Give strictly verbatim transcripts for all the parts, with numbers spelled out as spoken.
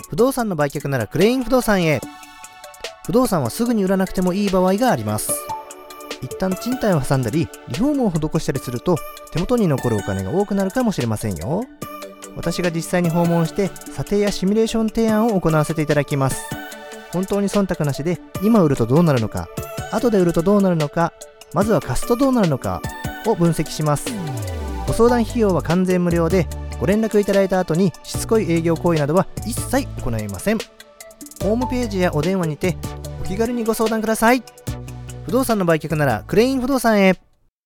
不動産の売却ならクレイン不動産へ。不動産はすぐに売らなくてもいい場合があります。一旦賃貸を挟んだりリフォームを施したりすると手元に残るお金が多くなるかもしれませんよ。私が実際に訪問して査定やシミュレーション提案を行わせていただきます。本当に忖度なしで今売るとどうなるのか、後で売るとどうなるのか、まずは貸すとどうなるのかを分析します。ご相談費用は完全無料で、ご連絡いただいた後にしつこい営業行為などは一切行いません。ホームページやお電話にてお気軽にご相談ください。不動産の売却ならクレイン不動産へ。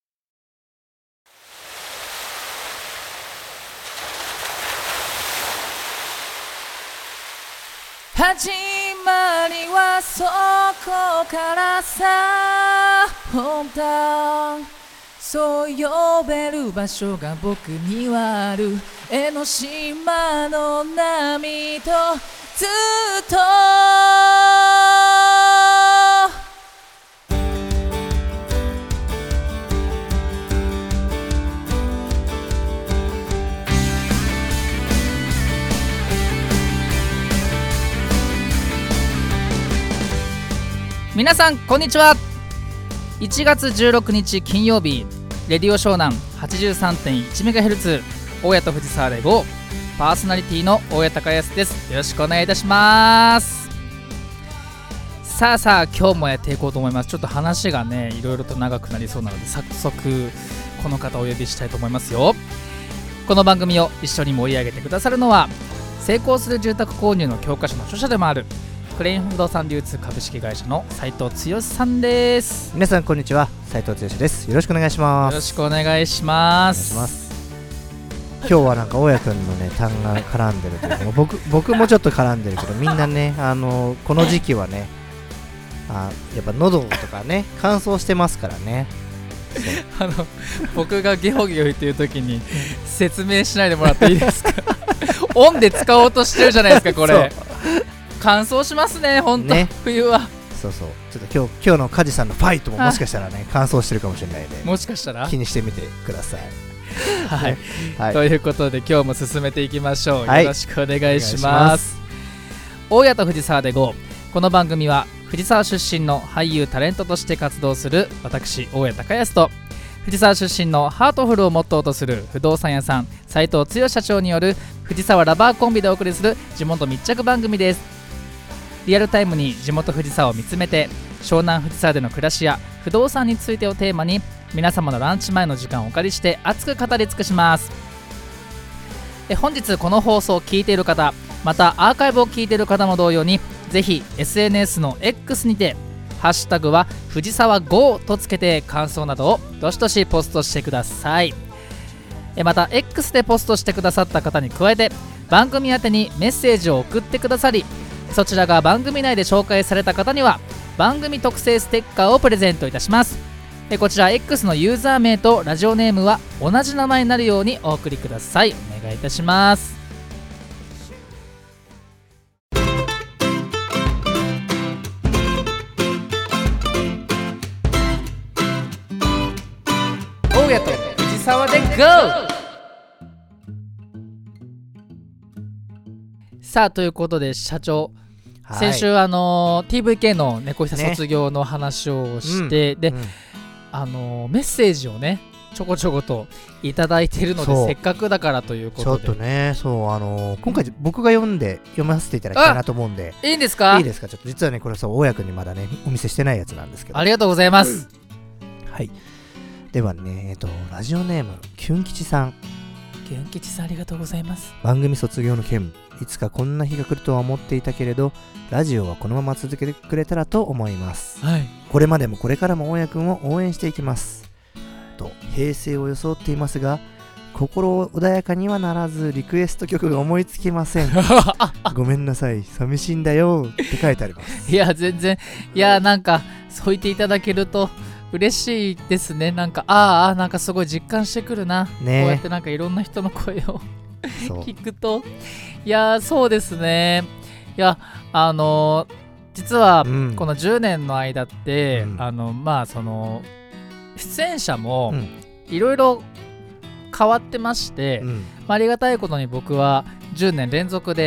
始まりはそこからさ、本当そう呼べる場所が僕にはある。江ノ島の波とずっと皆さんこんにちは。いちがつじゅうろくにち金曜日、レディオ湘南 はちじゅうさんてんいちメガヘルツ 大家と藤沢で ゴー、 パーソナリティの大家隆康です。よろしくお願いいたします。さあさあ今日もやっていこうと思います。ちょっと話がねいろいろと長くなりそうなので早速この方をお呼びしたいと思いますよ。この番組を一緒に盛り上げてくださるのは、成功する住宅購入の教科書の著者でもあるクレイン不動産流通株式会社の斉藤剛さんです。 皆さんこんにちは、斉藤剛です。よろしくお願いします。 よろしくお願いします。 お願いします。今日はなんか大家くんのね単が絡んでるというか、僕僕もちょっと絡んでるけど、みんなねあのこの時期はねあやっぱ喉とかね乾燥してますからね。 あの僕がゲホゲホ言ってる時に説明しないでもらっていいですか？オンで使おうとしてるじゃないですかこれ。乾燥しますね本当、ね、冬は。そうそう、 ちょっと今日今日の梶さんのファイトももしかしたらね乾燥してるかもしれないので、 もしかしたら気にしてみてください。 はい、はい、ということで今日も進めていきましょう、 はい、 よろしくお願いします。大家と藤沢で ゴー。 この番組は藤沢出身の俳優タレントとして活動する私大家隆康と、藤沢出身のハートフルをモットーとする不動産屋さん斉藤剛社長による藤沢ラバーコンビでお送りする地元密着番組です。リアルタイムに地元藤沢を見つめて、湘南藤沢での暮らしや不動産についてをテーマに、皆様のランチ前の時間をお借りして熱く語り尽くします。え本日この放送を聞いている方、またアーカイブを聞いている方も同様に、ぜひ エスエヌエス の X にてハッシュタグは藤沢 ゴー とつけて感想などをどしどしポストしてください。えまた X でポストしてくださった方に加えて、番組宛てにメッセージを送ってくださり、そちらが番組内で紹介された方には番組特製ステッカーをプレゼントいたします。えこちら X のユーザー名とラジオネームは同じ名前になるようにお送りください。お願いいたします。大家と藤沢で ゴー。 さあということで社長、はい、先週あのー、ティーブイケー の猫久卒業の話をして、ね、うん、で、うん、あのー、メッセージをねちょこちょこといただいているので、せっかくだからということでちょっとね、そうあのー、今回僕が読んで読ませていただきたいなと思うんで。 いいんですか？ いいですか？ちょっと実はねこれそう大家くんにまだねお見せしてないやつなんですけど。 ありがとうございます、 うん、はい。ではね、えっとラジオネームキュン吉さん。 キュン吉さんありがとうございます。 番組卒業の件、いつかこんな日が来るとは思っていたけれど、ラジオはこのまま続けてくれたらと思います、はい、これまでもこれからも大家くんを応援していきますと平成を装っていますが、心穏やかにはならずリクエスト曲が思いつきませんごめんなさい、寂しいんだよって書いてあります。 いや全然、いやなんかそう言っていただけると嬉しいですね。なんかああなんかすごい実感してくるな、ね、こうやってなんかいろんな人の声を聞くと、いやそうですね。いやあのー、実はこのじゅうねんの間って、うん、あのまあその出演者もいろいろ変わってまして、うん、まあ、ありがたいことに僕はじゅうねん連続で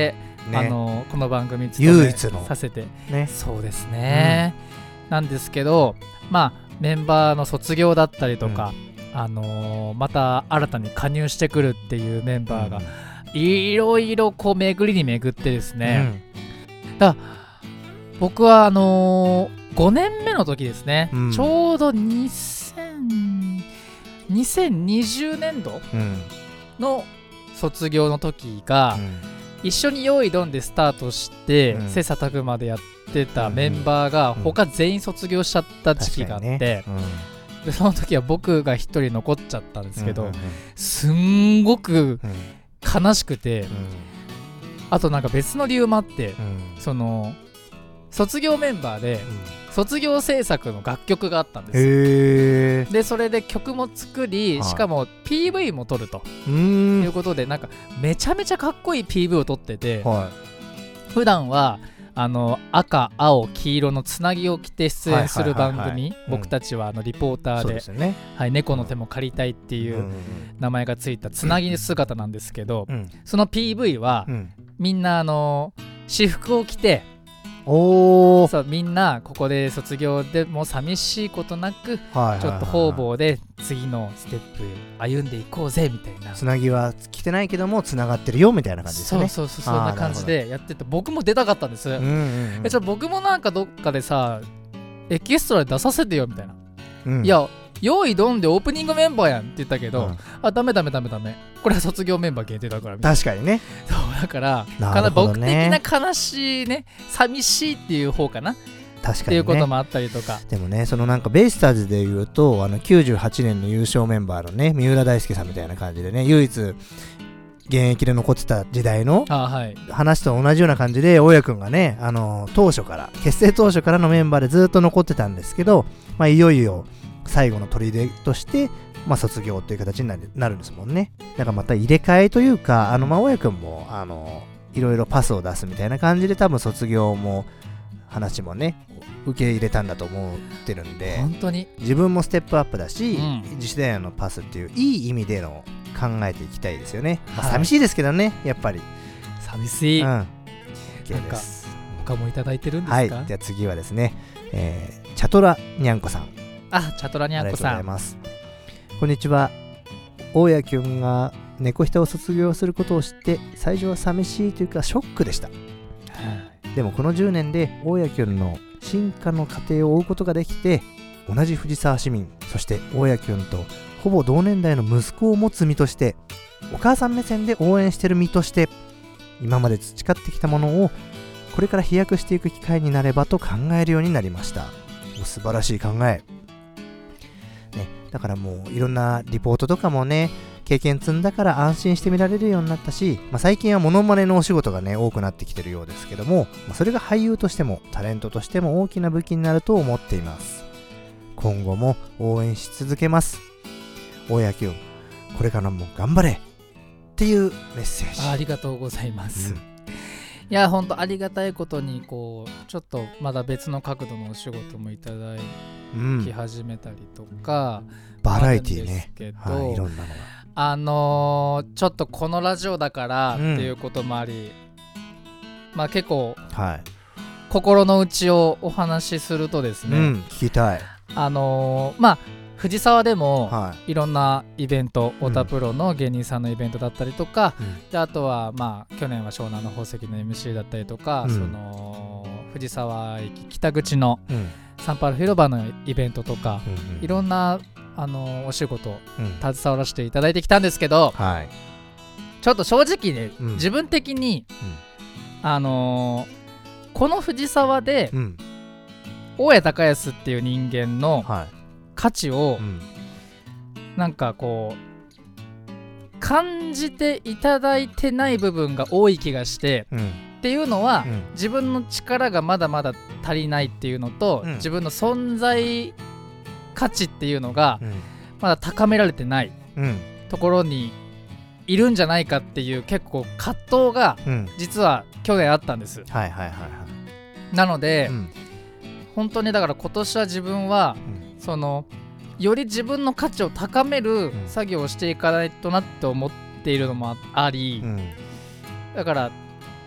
ね、 あのこの番組務めさせて、 ね、 そうですね、うん、なんですけど、まあメンバーの卒業だったりとか、うん、あのー、また新たに加入してくるっていうメンバーがいろいろこう巡りに巡ってですね、うん、だ僕はあのー、ごねんめの時ですね、うん、ちょうどにせんにじゅうねんどの卒業の時が、うん、一緒に用意ドンでスタートして、うん、切磋琢磨でやってたメンバーが他全員卒業しちゃった時期があって、ね、うん、でその時は僕が一人残っちゃったんですけど、うんうんうん、すんごく悲しくて、うん、あとなんか別の理由もあって、うん、その卒業メンバーで、うん、卒業制作の楽曲があったんですよ。へー。でそれで曲も作り、しかも ピーブイ も撮るということで、なんかめちゃめちゃかっこいい ピーブイ を撮ってて、はい、普段はあの赤青黄色のつなぎを着て出演する番組、はいはいはいはい、僕たちはあのリポーター で,、うんね、はい、猫の手も借りたいっていう名前がついたつなぎ姿なんですけど、うん、その ピーブイ は、うん、みんなあの私服を着て、おそうみんなここで卒業でも寂しいことなく、はいはいはい、ちょっと方々で次のステップ歩んでいこうぜみたいな、 つなぎは着てないけどもつながってるよみたいな感じですね。 そうそうそう、そんな感じでやってて、僕も出たかったんです、うんうんうん、えちょ僕もなんかどっかでさエキストラで出させてよみたいな、うん、いや用意ドンでオープニングメンバーやんって言ったけど、うん、あダメダメダメダメ、これは卒業メンバー限定だからみたいな。確かにね。 そうだから、ね、僕的な悲しいね寂しいっていう方かな、確かにね、っていうこともあったりとか。 でもね、そのなんかベイスターズでいうとあのきゅうじゅうはちねんの優勝メンバーのね三浦大輔さんみたいな感じでね、唯一現役で残ってた時代の話と同じような感じで、大家くんがねあの当初から結成当初からのメンバーでずっと残ってたんですけど、まあ、いよいよ最後の砦として、まあ、卒業っていう形にな る, なるんですもんね。だからまた入れ替えというか、あのまあ大家くんもあのいろいろパスを出すみたいな感じで多分卒業も話もね受け入れたんだと思ってるんで、 本当に自分もステップアップだし、うん、次世代のパスっていういい意味での考えていきたいですよね、まあ、寂しいですけどね、やっぱり寂しい、うん、 OK です。 他もいただいてるんですか。 はい、じゃあ次はですね、えー、チャトラにゃんこさん。 あ、チャトラにゃんこさん、 ありがとうございます。こんにちは。大家きゅんが猫下を卒業することを知って最初は寂しいというかショックでした、はい、でもこのじゅうねんで大家きゅんの進化の過程を追うことができて、同じ藤沢市民、そして大家きゅんとほぼ同年代の息子を持つ身として、お母さん目線で応援してる身として、今まで培ってきたものをこれから飛躍していく機会になればと考えるようになりました。素晴らしい考え、ね、だからもういろんなリポートとかもね経験積んだから安心して見られるようになったし、まあ、最近はモノマネのお仕事がね多くなってきてるようですけども、まあ、それが俳優としてもタレントとしても大きな武器になると思っています。今後も応援し続けます。大家きゅん、これからも頑張れっていうメッセージ。 あ, ありがとうございます、うん、いや本当ありがたいことにこうちょっとまだ別の角度のお仕事もいただき始めたりとか、 うん、バラエティね、はい、いろんなのがあのー、ちょっとこのラジオだからっていうこともあり、うん、まあ結構、はい、心の内をお話しするとですね、うん、 聞きたい。 あのー、まあ藤沢でもいろんなイベント、太田プロの芸人さんのイベントだったりとか、うん、であとはまあ去年は湘南の宝石の エムシー だったりとか、うん、その藤沢駅北口のサンパウロ広場のイベントとか、うん、いろんなあのお仕事携わらせていただいてきたんですけど、うんはい、ちょっと正直ね、うん、自分的に、うん、あのー、この藤沢で、うん、大家隆康っていう人間の価値を、うん、なんかこう感じていただいてない部分が多い気がして、うん、っていうのは、うん、自分の力がまだまだ足りないっていうのと、うん、自分の存在価値っていうのがまだ高められてないところにいるんじゃないかっていう結構葛藤が実は去年あったんです、うんはいはいはいはい、なので、うん、本当にだから今年は自分は、うん、そのより自分の価値を高める作業をしていかないとなって思っているのもあり、うん、だから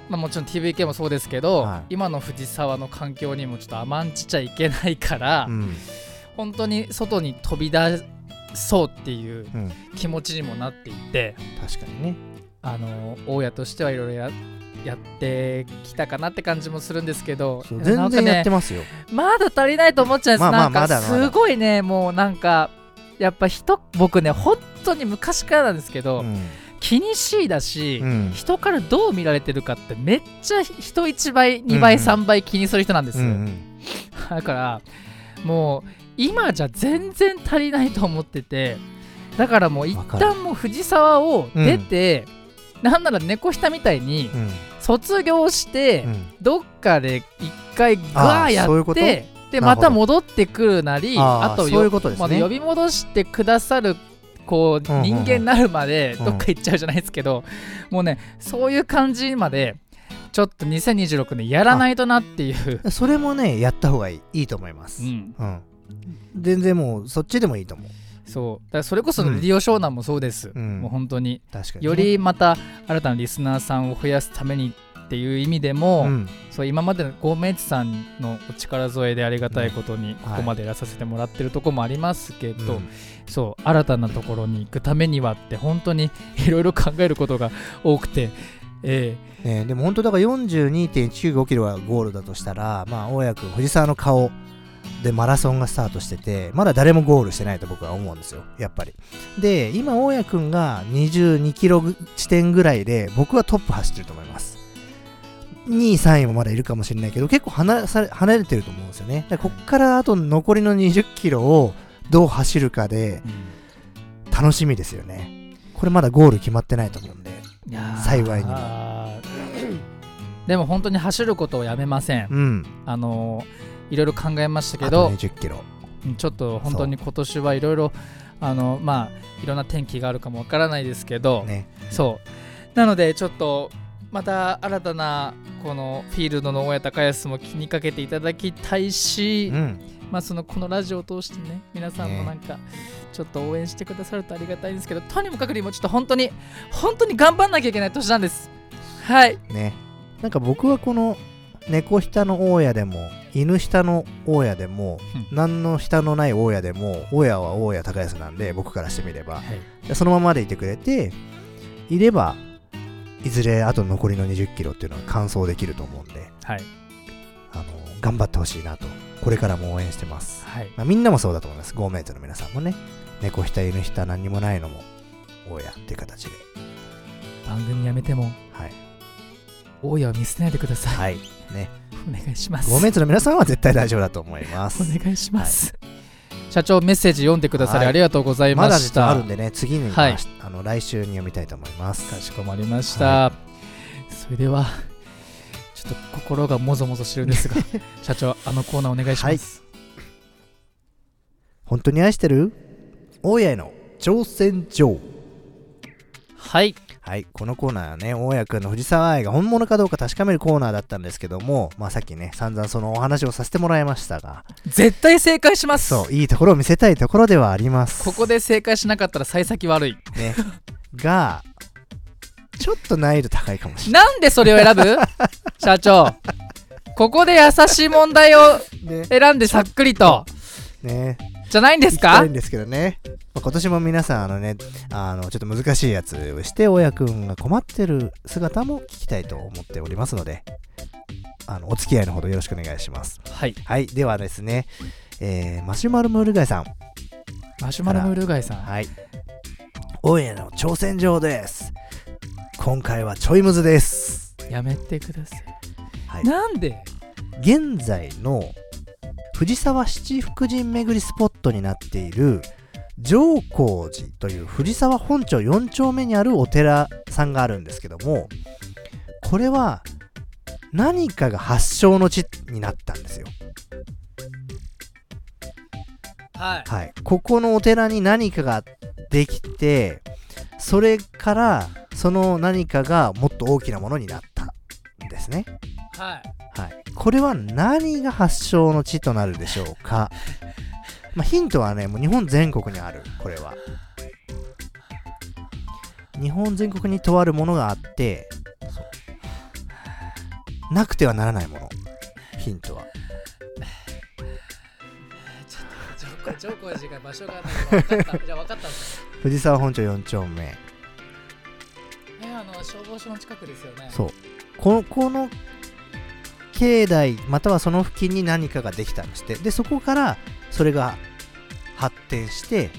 まあ、もちろん ティーブイケー もそうですけど、 はい、 今の藤沢の環境にもちょっと甘んじちゃいけないから、うん、本当に外に飛び出そうっていう気持ちにもなっていて、 うん、確かにね、 あの大家としてはいろいろややってきたかなって感じもするんですけど、 全然やってますよ、 ね、まだ足りないと思っちゃうんです、まあまあ、なんかすごいね、もうなんかやっぱ人僕ね本当に昔からなんですけど、うん、気にしいだし、うん、人からどう見られてるかってめっちゃ人いちばいにばい、うんうん、さんばい気にする人なんですよ、うんうん、だからもう今じゃ全然足りないと思ってて、だからもう一旦もう藤沢を出て、うん、なんなら猫下みたいに卒業して、うん、どっかで一回ガーやってでまた戻ってくるなり、あとよ、ね、ま、呼び戻してくださるこう、うんうんうん、人間になるまでどっか行っちゃうじゃないですけど、うん、もうねそういう感じまでちょっとにせんにじゅうろくねんやらないとなっていう。 それもねやった方がいい、いいと思います、うんうん、全然もうそっちでもいいと思う。 そうだからそれこそレディオ湘南もそうです、うん、もう本当に確かに、ね、よりまた新たなリスナーさんを増やすためにっていう意味でも、うん、そう今までのゴーメイツさんのお力添えでありがたいことにここまでやらさせてもらってるとこもありますけど、はい、そう新たなところに行くためにはって本当にいろいろ考えることが多くて、えーね、でも本当だから よんじゅうにてんいちきゅうごキロがゴールだとしたら、まあ大家君藤沢の顔でマラソンがスタートしてて、まだ誰もゴールしてないと僕は思うんですよ、やっぱり。で今大家君がにじゅうにキロ地点ぐらいで僕はトップ走ってると思います。にいさんいもまだいるかもしれないけど結構離され離れてると思うんですよね。だからこっからあと残りのにじゅっキロをどう走るかで楽しみですよね。これまだゴール決まってないと思うんで、いや幸いにも。 でも本当に走ることをやめません、うん、あのいろいろ考えましたけど、 あとにじゅっキロちょっと本当に今年はいろいろあのまあいろんな天気があるかもわからないですけど、ね、そうなのでちょっとまた新たなこのフィールドの大家高安も気にかけていただきたいし、うん、まあそのこのラジオを通してね皆さんもなんかちょっと応援してくださるとありがたいんですけど、ね、とにもかくにもちょっと本当に本当に頑張んなきゃいけない年なんです。はいね、なんか僕はこの猫下の大家でも犬下の大家でも、うん、何の下のない大家でも大家は大家高安なんで僕からしてみれば、はい、そのままでいてくれていればいずれあと残りのにじゅっキロっていうのは完走できると思うんで、はい、あの頑張ってほしいなとこれからも応援してます、はい、まあ、みんなもそうだと思います。ゴーメイツの皆さんもね、猫下犬下何にもないのも大家っていう形で番組やめても、はい、大家を見捨てないでください。はいね、お願いします。 ゴーメイツの皆さんは絶対大丈夫だと思います。 お願いします、はい、社長メッセージ読んでくださりありがとうございました。 まだ実はあるんでね、次に、はい、あの来週に読みたいと思います。 かしこまりました、はい、それではちょっと心がもぞもぞしてるんですが社長あのコーナーお願いします、はい、 本当に愛してる大家への挑戦状。はいはい、このコーナーはね、大家くんの藤沢愛が本物かどうか確かめるコーナーだったんですけども、まあさっきね散々そのお話をさせてもらいましたが、 絶対正解します。 そういいところを見せたいところではあります。 ここで正解しなかったら幸先悪いねがちょっと難易度高いかもしれない。 なんでそれを選ぶ社長、ここで優しい問題を選んでさっくりとねじゃないんですか。 いいんですけどね、まあ、今年も皆さんあのねあのちょっと難しいやつをして大家くんが困ってる姿も聞きたいと思っておりますので、あのお付き合いのほどよろしくお願いします。はい、はい、ではですね、えー、マシュマロムール貝さんマシュマロムール貝さんはい、大家の挑戦状です。今回はちょいむずです。 やめてください、はい、なんで現在の藤沢七福神巡りスポットになっている上光寺という藤沢本町よん丁目にあるお寺さんがあるんですけども、これは何かが発祥の地になったんですよ。はい、はい、ここのお寺に何かができて、それからその何かがもっと大きなものになったんですね。はい、はい、これは何が発祥の地となるでしょうか。まあ、ヒントはね、もう日本全国にある。これは日本全国にとあるものがあって、 なくてはならないもの。ヒントはちょっと上皇寺が場所が分かったじゃあ分かったんです藤沢本町よん丁目。 えあの消防署の近くですよね。 そうこのこの境内またはその付近に何かができたんですって。でそこからそれが発展して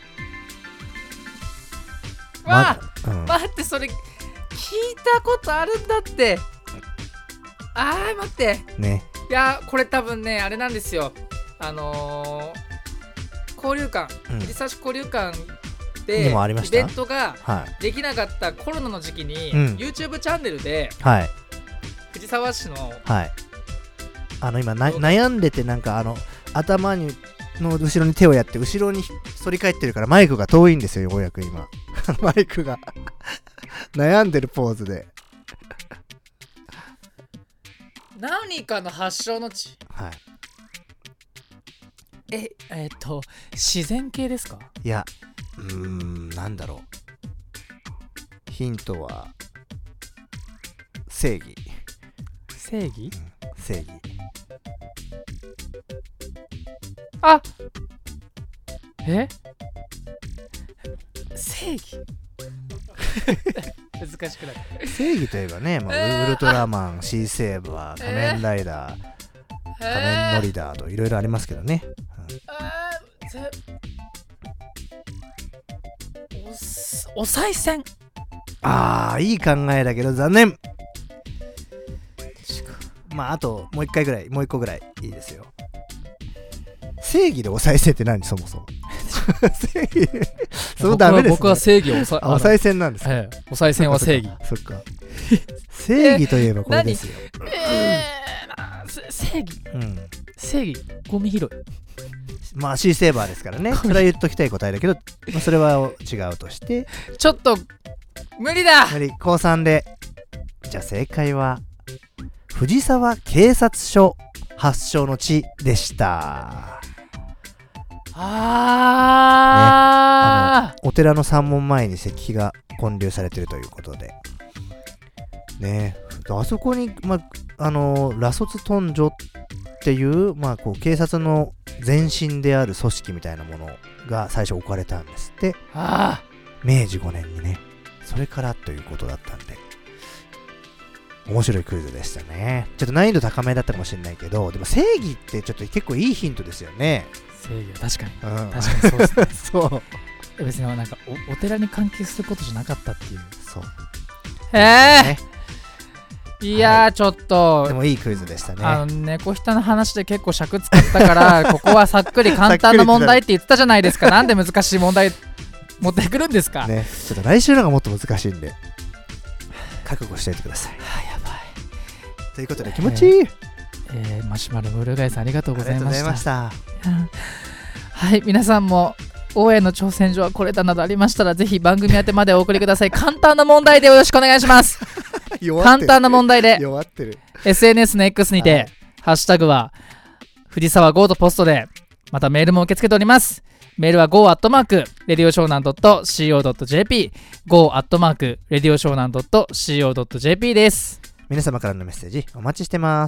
わあ、 まうん、 待ってそれ聞いたことあるんだって。あー待ってね。 いやこれ多分ねあれなんですよ。あのー、交流館、 うん、 藤沢市交流館でにもありましたイベントがはできなかったコロナの時期に、 うん、 YouTube チャンネルで、 はい、 藤沢市の、 はい、あの今な悩んでてなんかあの頭にの後ろに手をやって後ろに反り返ってるからマイクが遠いんですよ。ようやく今マイクが悩んでるポーズで何かの発祥の地。 はい。 ええー、っと自然系ですか？ いやうーんなんだろう。ヒントは正義。 正義、 うん、正義。 あえ正義難しくなる。 正義といえばね、まあえー、ウルトラマン、シーセーバー、仮面ライダー、えー、仮面ノリダーといろいろありますけどね、うんえー、お, お賽銭。 あーいい考えだけど残念。まああともう一回ぐらいもう一個ぐらいいいですよ。正義でお賽銭って何そもそも正義そうダメですね。 僕は正義をおさお賽銭なんですか、 ええ、お賽銭は正義。 そっか正義といえばこれですよ。 えー、正義、うん、正義ゴミ拾い。 まあシーセーバーですからね。それは言っときたい答えだけど、まあ、それは違うとしてちょっと無理だ。 無理。高さんで。じゃあ正解は藤沢警察署発祥の地でした。 あー、ね、あのお寺の三門前に石碑が建立されているということでね。あそこに、まあの羅卒屯所っていう、まあ、こう警察の前身である組織みたいなものが最初置かれたんですって。 あ明治ごねんにね。それからということだったんで面白いクイズでしたね。ちょっと難易度高めだったかもしれないけど、でも正義ってちょっと結構いいヒントですよね。 正義は確かに、 うん、 確かにそうですねそう別になんか お, お寺に関係することじゃなかったっていう。 そうへえ、ね、いやー、はい、ちょっとでもいいクイズでしたね。 あの猫舌の話で結構尺使ったからここはさっくり簡単な問題って言ったじゃないですか。なんで難しい問題持ってくるんですかね。ちょっと来週のがもっと難しいんで覚悟しておいてください。 はあ、やばい。 ということで気持ちいい、えーえー、マシュマロムールガイさんありがとうございました。 ありがとうございましたはい、皆さんも大江の挑戦状はこれだなどありましたらぜひ番組宛てまでお送りください。簡単な問題でよろしくお願いします簡単な問題で弱ってるエスエヌエス の X にて、はい、ハッシュタグは藤沢ゴーとポストで、またメールも受け付けております。メールは ゴー アットマーク レディオショーナン ドット シーオー ドット ジェーピー ゴー アットマーク レディオショーナン ドット シーオー ドット ジェーピー です。 皆様からのメッセージお待ちしてます。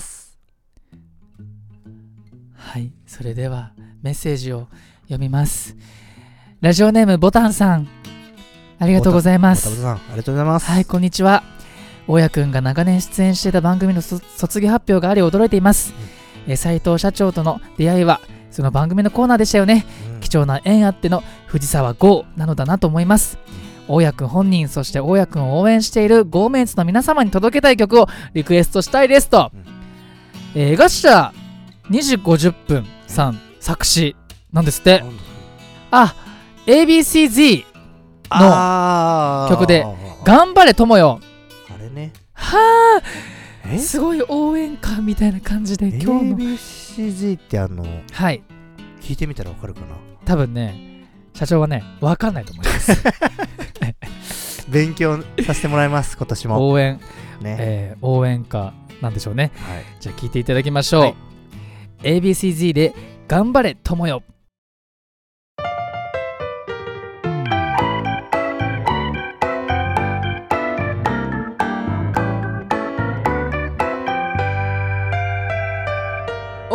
はい、それではメッセージを読みます。ラジオネームボタンさん、ありがとうございます。 ボタンさん、ありがとうございます。 はい、こんにちは。大家くんが長年出演していた番組の卒業発表があり驚いています。うん、え斉藤社長との出会いはその番組のコーナーでしたよね。うん、貴重な縁あっての藤沢ゴーなのだなと思います。大家くん本人、そして大家くんを応援しているゴーメンツの皆様に届けたい曲をリクエストしたいですと。うん、えー、江頭にじごじゅっぷんさん作詞なんですって。あ、エービーシーズィー の曲で頑張れ友よ。 あれね。 はあ、すごい応援歌みたいな感じで今日のエービーシーズィー ってあの、 はい、 聞いてみたらわかるかな。 多分ね、社長はねわかんないと思います勉強させてもらいます今年も。 応援、 ね、 えー、応援歌なんでしょうね。 はい、 じゃあ聞いていただきましょう。はい、エービーシーズィー で頑張れ友よ。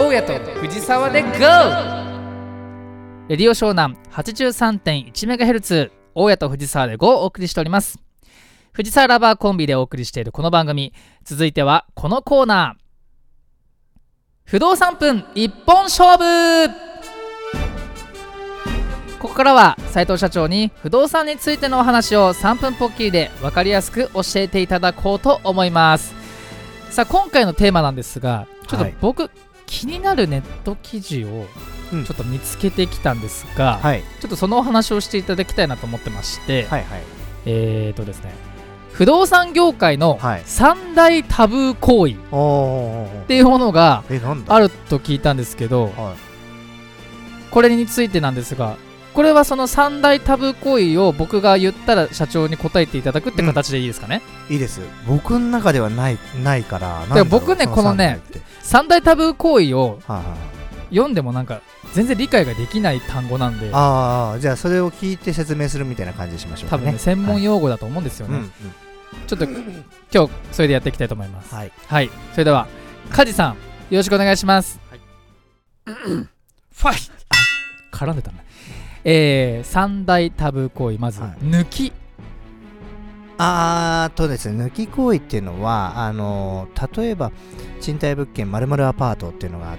大家と藤沢で ゴー！ レディオ湘南 はちじゅうさんてんいちメガヘルツ 大家と藤沢で ゴー をお送りしております。藤沢ラバーコンビでお送りしているこの番組、続いてはこのコーナー、不動産分一本勝負。ここからは斉藤社長に不動産についてのお話をさんぷんポッキリで分かりやすく教えていただこうと思います。さあ今回のテーマなんですが、ちょっと僕、はい、気になるネット記事をちょっと見つけてきたんですが、うんはい、ちょっとそのお話をしていただきたいなと思ってまして、はいはい、えーとですね不動産業界の三大タブー行為っていうものがあると聞いたんですけど、はい、これについてなんですが、これはその三大タブー行為を僕が言ったら社長に答えていただくって形でいいですかね。 うん、いいです。僕の中ではないないからで僕ねこのね三大タブー行為を読んでもなんか全然理解ができない単語なんで、 ああじゃあそれを聞いて説明するみたいな感じにしましょうかね。 多分ね専門用語だと思うんですよね。はい、うんうん、ちょっと今日それでやっていきたいと思います。はい、はい、それでは梶さんよろしくお願いします。はい、ファイあ絡んでたね。えー、三大タブー行為、まず、はい、抜き。 あーとですね、抜き行為っていうのはあのー、例えば賃貸物件〇〇アパートっていうのがあって、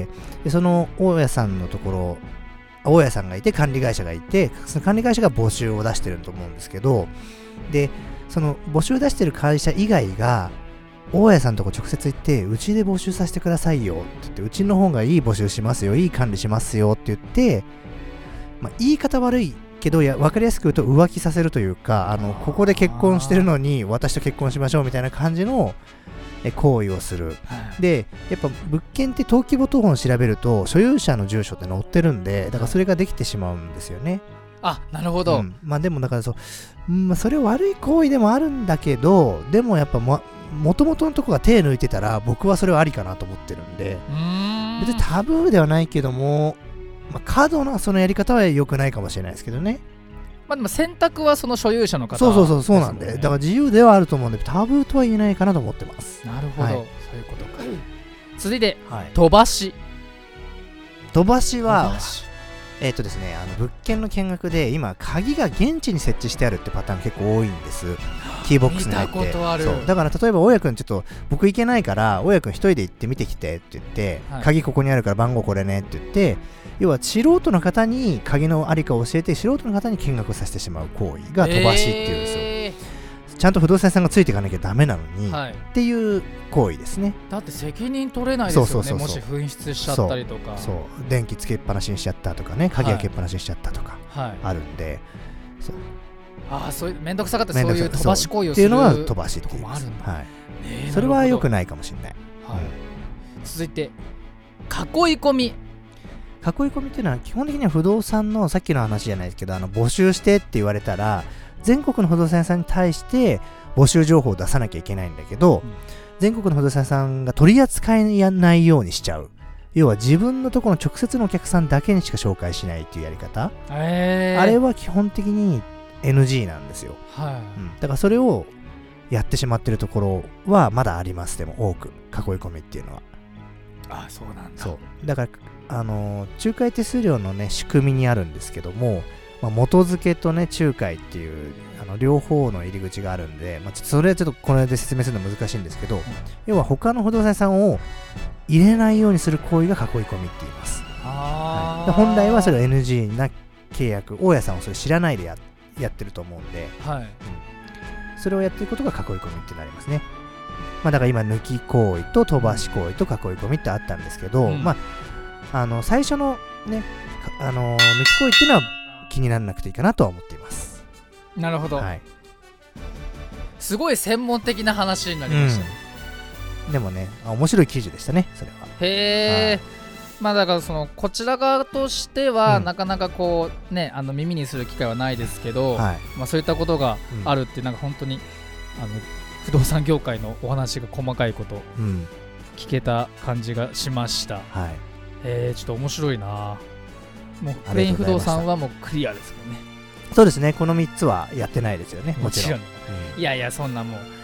でその大家さんのところ大家さんがいて管理会社がいて、その管理会社が募集を出してると思うんですけど、でその募集出してる会社以外が大家さんのとこ直接行って、うちで募集させてくださいよって言って、うちの方がいい募集しますよ、いい管理しますよって言って、まあ、言い方悪いけどや分かりやすく言うと浮気させるというか、あのここで結婚してるのに私と結婚しましょうみたいな感じのえ行為をする。でやっぱ物件って登記簿謄本を調べると所有者の住所って載ってるんで、だからそれができてしまうんですよね。 あ、なるほど。 うん、まあでもだからそう、うんまあ、それ悪い行為でもあるんだけど、でもやっぱもともとのとこが手抜いてたら僕はそれはありかなと思ってるんで、うーん別にタブーではないけども、まあ、過度なそのやり方は良くないかもしれないですけどね。 まあでも選択はその所有者の方、 そうそうそうそうなんで、だから自由ではあると思うんでタブーとは言えないかなと思ってます。 なるほど、はい、そういうことか。続いて、はい、飛ばし。 飛ばしはえっとですね、あの物件の見学で今鍵が現地に設置してあるってパターン結構多いんです。キーボックスに入って。見たことある。そうだから例えば大家くんちょっと僕行けないから大家くん一人で行って見てきてって言って、はい、鍵ここにあるから番号これねって言って、要は素人の方に鍵のありかを教えて素人の方に見学させてしまう行為が飛ばしっていうんですよ。えー、ちゃんと不動産屋さんがついていかなきゃダメなのに、はい、っていう行為ですね。 だって責任取れないですよね。そうそうそうそう、もし紛失しちゃったりとか、 そうそう電気つけっぱなしにしちゃったとかね、鍵開けっぱなしにしちゃったとかあるんで、はいはい、そうああそういうめんどくさかったそういう飛ばし行為をするっていうのは飛ばしって言います。 とこもあるんだ、はいね、それは良くないかもしれない。はい、 うん、続いて囲い込み。 囲い込みっていうのは基本的には不動産のさっきの話じゃないですけど、あの募集してって言われたら全国の不動産屋さんに対して募集情報を出さなきゃいけないんだけど、うん、全国の不動産屋さんが取り扱えないようにしちゃう。要は自分のところの直接のお客さんだけにしか紹介しないっていうやり方、えー、あれは基本的に エヌジー なんですよ。はい、うん、だからそれをやってしまってるところはまだあります。でも多く囲い込みっていうのは。 ああそうなんだ。 そうだからあの仲介手数料のね仕組みにあるんですけども、まあ、元付けとね仲介っていうあの両方の入り口があるんで、まあ、ちょっとそれはちょっとこの間で説明するの難しいんですけど、うん、要は他の不動産屋さんを入れないようにする行為が囲い込みって言います。あ、はい、本来はそれは エヌジー な契約、大家さんはそれ知らないで や, やってると思うんで、はい、うん、それをやってることが囲い込みってなりますね。まあ、だから今抜き行為と飛ばし行為と囲い込みってあったんですけど、うん、まああの最初のねあの抜き行為っていうのは気にならなくていいかなとは思っています。 なるほど、はい、すごい専門的な話になりましたね。 うん、でもね面白い記事でしたねそれは。 へえ。まあだからそのこちら側としては、うん、なかなかこうねあの耳にする機会はないですけど、はい、まあそういったことがあるって、うん、なんか本当にあの不動産業界のお話が細かいこと聞けた感じがしました。うん、はい、えー、ちょっと面白いな。もうクレイン不動産はもうクリアですもんね。 そうですね、このみっつはやってないですよね。もちろん。 もちろん、うん、いやいやそんなもう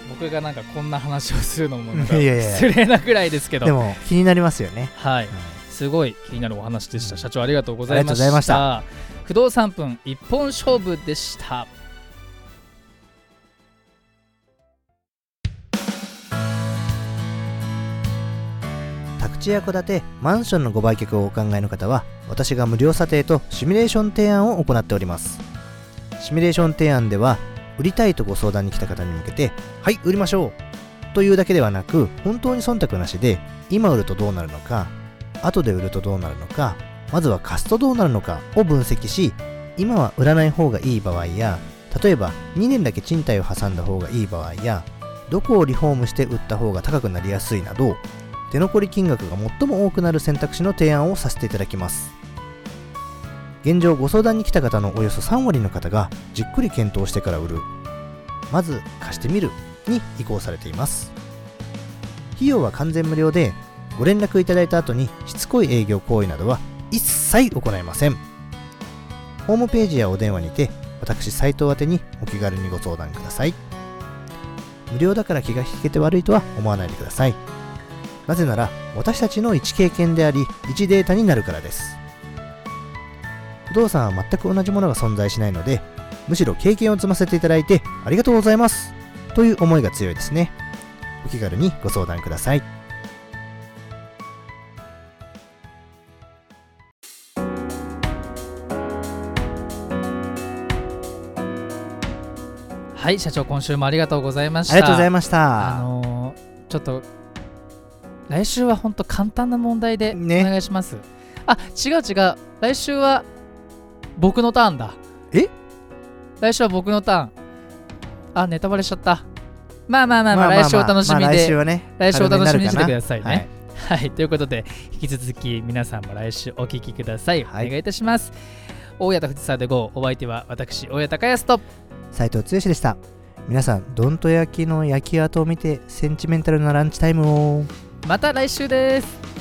僕がなんかこんな話をするのもなんかいやいやいや失礼なぐらいですけど、 でも気になりますよね。 はい、 うんすごい気になるお話でした。 うん社長ありがとうございました。 ありがとうございました不動産分一本勝負でした。 宅地や戸建て、マンションのご売却をお考えの方は、私が無料査定とシミュレーション提案を行っております。シミュレーション提案では、売りたいとご相談に来た方に向けて、はい、売りましょうというだけではなく、本当に忖度なしで、今売るとどうなるのか、後で売るとどうなるのか、まずは貸すとどうなるのかを分析し、今は売らない方がいい場合や、例えばにねんだけ賃貸を挟んだ方がいい場合や、どこをリフォームして売った方が高くなりやすいなど、手残り金額が最も多くなる選択肢の提案をさせていただきます。現状ご相談に来た方のおよそさん割の方がじっくり検討してから売る、まず貸してみるに移行されています。費用は完全無料で、ご連絡いただいた後にしつこい営業行為などは一切行いません。ホームページやお電話にて私斉藤宛てにお気軽にご相談ください。無料だから気が引けて悪いとは思わないでください。なぜなら私たちの一経験であり一データになるからです。不動産は全く同じものが存在しないので、むしろ経験を積ませていただいてありがとうございますという思いが強いですね。お気軽にご相談ください。 はい、社長今週もありがとうございました。 ありがとうございました。 あのー、ちょっと来週は本当簡単な問題でお願いします、ね、あ、違う違う、来週は僕のターンだ。 え？ 来週は僕のターン。あ、ネタバレしちゃった。まあまあまあまあ、来週お楽しみで、まあ、 来週はね、 来週お楽しみにしてくださいね。 はい、 はい、ということで引き続き皆さんも来週お聞きください、はい、お願いいたします。大家と藤沢で ゴー、お相手は私大家隆康と斉藤剛でした。皆さんどんと焼きの焼き跡を見てセンチメンタルなランチタイムを。 また来週です。